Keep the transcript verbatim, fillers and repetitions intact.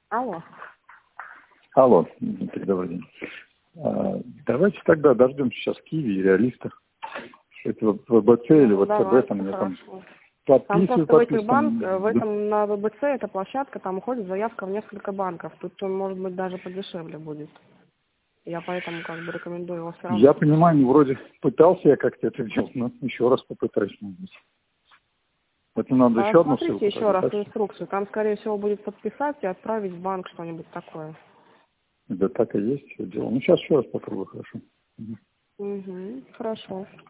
Алло. Алло, Дмитрий, добрый день. А, давайте тогда дождемся сейчас Киви и Реалиста. Это ВБЦ или Ну, ВЦБ, давайте, там я там хорошо. Там подписываю, просто в этих подписываю. банках, в этом на ВБЦ эта площадка, там уходит заявка в несколько банков. Тут он, может быть, даже подешевле будет. Я поэтому как бы рекомендую его все равно. Я понимаю, ну, вроде пытался я как-то это делать, но еще раз попытаюсь. Это надо А еще одну смотрите ссылку. еще тогда, раз так? инструкцию. Там, скорее всего, будет подписать и отправить в банк что-нибудь такое. Да так и есть все дело. Ну, сейчас еще раз попробую, хорошо. Угу. Угу, хорошо.